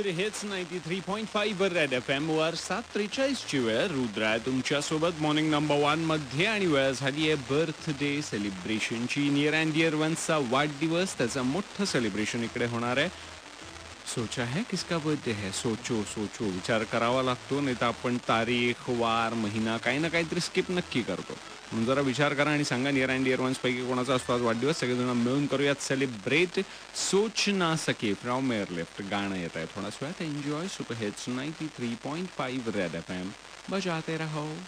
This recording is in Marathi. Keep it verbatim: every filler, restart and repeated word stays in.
हेच नाईन्टी थ्री पॉइंट फाईव्ह वर रेड एफ एम वर सात त्रेचाळीस ची वेळ. रुद्र आहे तुमच्यासोबत मॉर्निंग नंबर वन मध्ये आणि वेळ झाली आहे बर्थडे सेलिब्रेशनची. नियर अँड डिअर वन्सचा वाढदिवस, त्याचं मोठं सेलिब्रेशन इकडे होणार आहे. सोचा है किसका बर्थडे है? सोचो सोचो विचार करावा लागतो, नाही तर आपण तारीख वार महिना काही ना काहीतरी स्किप नक्की करतो. म्हणून जरा विचार करा आणि सांगा नियर अँड डिअर वन्स पैकी कोणाचा असतो आज वाढदिवस. सगळेजण मिळून करूयात सेलिब्रेट. सोच ना सके फ्रॉम मेअर लेफ्ट गाणं येत आहे थोडा वेळात. Enjoy super hits ninety three point five red F M बजाते रहो.